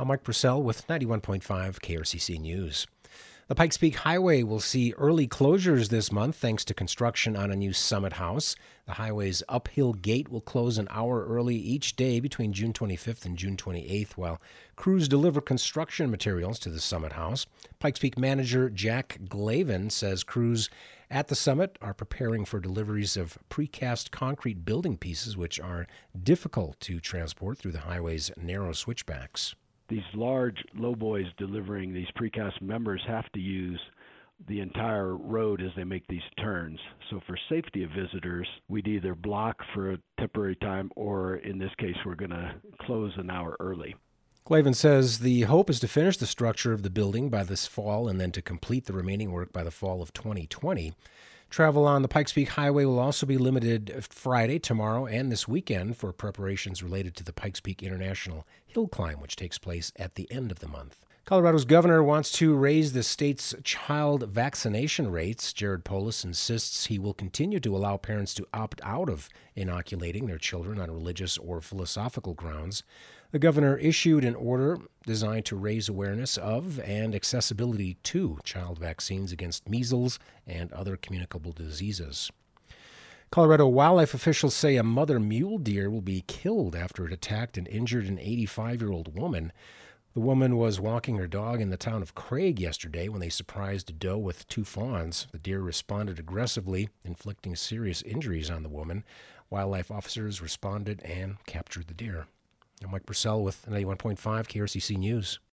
I'm Mike Purcell with 91.5 KRCC News. The Pikes Peak Highway will see early closures this month thanks to construction on a new Summit House. The highway's uphill gate will close an hour early each day between June 25th and June 28th while crews deliver construction materials to the Summit House. Pikes Peak manager Jack Glavin says crews at the Summit are preparing for deliveries of precast concrete building pieces, which are difficult to transport through the highway's narrow switchbacks. These large lowboys delivering these precast members have to use the entire road as they make these turns. So for safety of visitors, we'd either block for a temporary time or, in this case, we're going to close an hour early. Glavin says the hope is to finish the structure of the building by this fall and then to complete the remaining work by the fall of 2020. Travel on the Pikes Peak Highway will also be limited Friday, tomorrow, and this weekend for preparations related to the Pikes Peak International Hill Climb, which takes place at the end of the month. Colorado's governor wants to raise the state's child vaccination rates. Jared Polis insists he will continue to allow parents to opt out of inoculating their children on religious or philosophical grounds. The governor issued an order designed to raise awareness of and accessibility to child vaccines against measles and other communicable diseases. Colorado wildlife officials say a mother mule deer will be killed after it attacked and injured an 85-year-old woman. The woman was walking her dog in the town of Craig yesterday when they surprised a doe with two fawns. The deer responded aggressively, inflicting serious injuries on the woman. Wildlife officers responded and captured the deer. I'm Mike Purcell with 91.5 KRCC News.